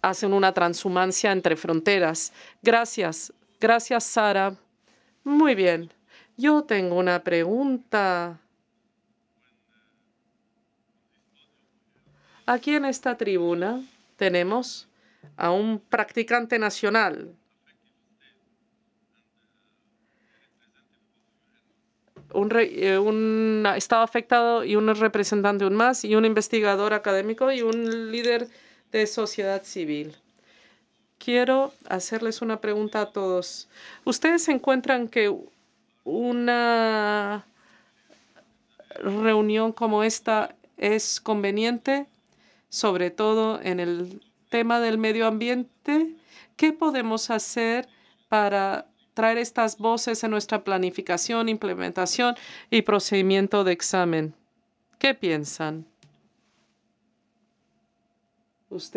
hacen una transhumancia entre fronteras. Gracias. Gracias, Sara. Muy bien. Yo tengo una pregunta. Aquí en esta tribuna tenemos a un practicante nacional, un estado afectado y un representante, un más, y un investigador académico y un líder de sociedad civil. Quiero hacerles una pregunta a todos. ¿Ustedes encuentran que una reunión como esta es conveniente, sobre todo en el tema del medio ambiente? ¿Qué podemos hacer para traer estas voces en nuestra planificación, implementación y procedimiento de examen? ¿Qué piensan?